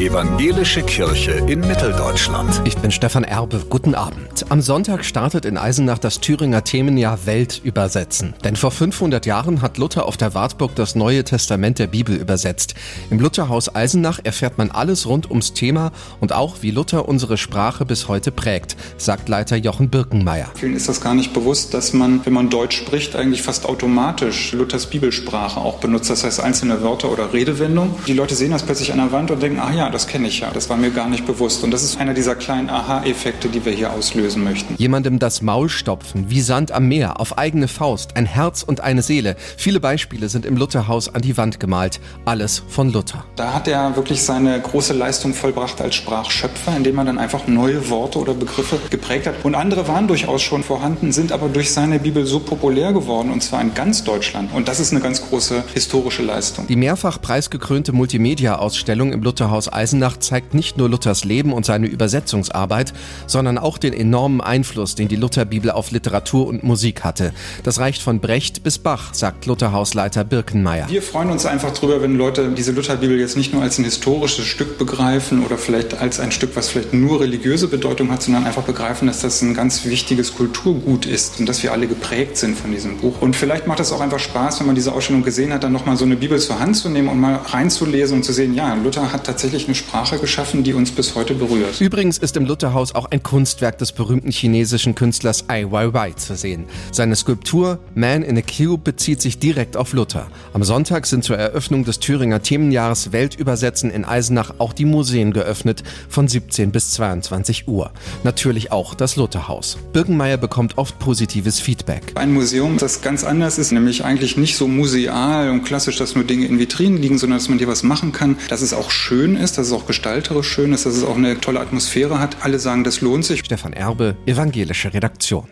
Evangelische Kirche in Mitteldeutschland. Ich bin Stefan Erbe. Guten Abend. Am Sonntag startet in Eisenach das Thüringer Themenjahr Weltübersetzen. Denn vor 500 Jahren hat Luther auf der Wartburg das Neue Testament der Bibel übersetzt. Im Lutherhaus Eisenach erfährt man alles rund ums Thema und auch, wie Luther unsere Sprache bis heute prägt, sagt Leiter Jochen Birkenmeier. Vielen ist das gar nicht bewusst, dass man, wenn man Deutsch spricht, eigentlich fast automatisch Luthers Bibelsprache auch benutzt. Das heißt einzelne Wörter oder Redewendungen. Die Leute sehen das plötzlich an der Wand und denken, ja, das kenne ich ja. Das war mir gar nicht bewusst. Und das ist einer dieser kleinen Aha-Effekte, die wir hier auslösen möchten. Jemandem das Maul stopfen, wie Sand am Meer, auf eigene Faust, ein Herz und eine Seele. Viele Beispiele sind im Lutherhaus an die Wand gemalt. Alles von Luther. Da hat er wirklich seine große Leistung vollbracht als Sprachschöpfer, indem er dann einfach neue Worte oder Begriffe geprägt hat. Und andere waren durchaus schon vorhanden, sind aber durch seine Bibel so populär geworden, und zwar in ganz Deutschland. Und das ist eine ganz große historische Leistung. Die mehrfach preisgekrönte Multimedia-Ausstellung im Lutherhaus Eisenach zeigt nicht nur Luthers Leben und seine Übersetzungsarbeit, sondern auch den enormen Einfluss, den die Lutherbibel auf Literatur und Musik hatte. Das reicht von Brecht bis Bach, sagt Lutherhausleiter Birkenmeier. Wir freuen uns einfach drüber, wenn Leute diese Lutherbibel jetzt nicht nur als ein historisches Stück begreifen oder vielleicht als ein Stück, was vielleicht nur religiöse Bedeutung hat, sondern einfach begreifen, dass das ein ganz wichtiges Kulturgut ist und dass wir alle geprägt sind von diesem Buch. Und vielleicht macht es auch einfach Spaß, wenn man diese Ausstellung gesehen hat, dann nochmal so eine Bibel zur Hand zu nehmen und mal reinzulesen und zu sehen, ja, Luther hat tatsächlich eine Sprache geschaffen, die uns bis heute berührt. Übrigens ist im Lutherhaus auch ein Kunstwerk des berühmten chinesischen Künstlers Ai Weiwei zu sehen. Seine Skulptur Man in a Cube bezieht sich direkt auf Luther. Am Sonntag sind zur Eröffnung des Thüringer Themenjahres Weltübersetzen in Eisenach auch die Museen geöffnet, von 17 bis 22 Uhr. Natürlich auch das Lutherhaus. Birkenmeier bekommt oft positives Feedback. Ein Museum, das ganz anders ist, nämlich eigentlich nicht so museal und klassisch, dass nur Dinge in Vitrinen liegen, sondern dass man hier was machen kann, dass es auch schön ist, dass es auch gestalterisch schön ist, dass es auch eine tolle Atmosphäre hat. Alle sagen, das lohnt sich. Stefan Erbe, Evangelische Redaktion.